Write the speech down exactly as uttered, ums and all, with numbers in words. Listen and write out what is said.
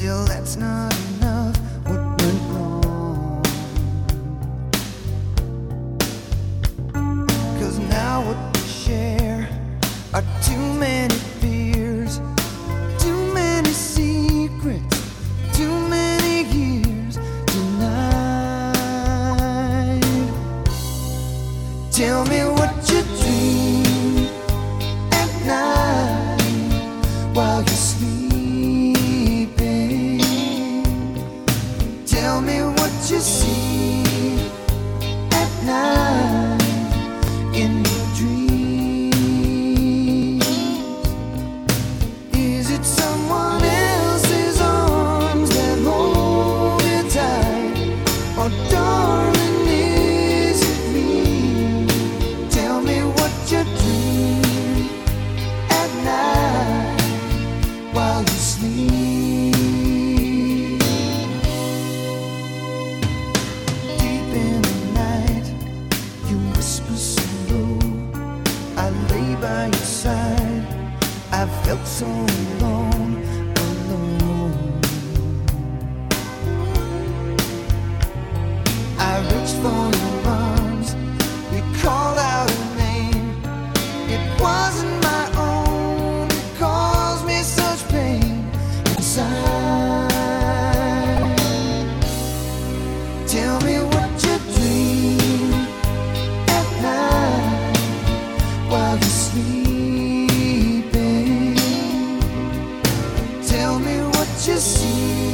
Still, that's not enough. What went wrong? 'Cause now what we share are too many fears, too many secrets, too many years denied. Tell me what you dream at night while you're sleeping. Tell me what you see at night in your dreams. Is it someone else's arms that hold you tight? Or darling, is it me? Tell me what you dream at night while you sleep. Deep in the night, you whisper so low. I lay by your side. I felt so alone, alone. I reached for your arms. You called out her name. It wasn't my own. It caused me such pain inside. Tell me what you dream at night while you're sleeping. Tell me what you see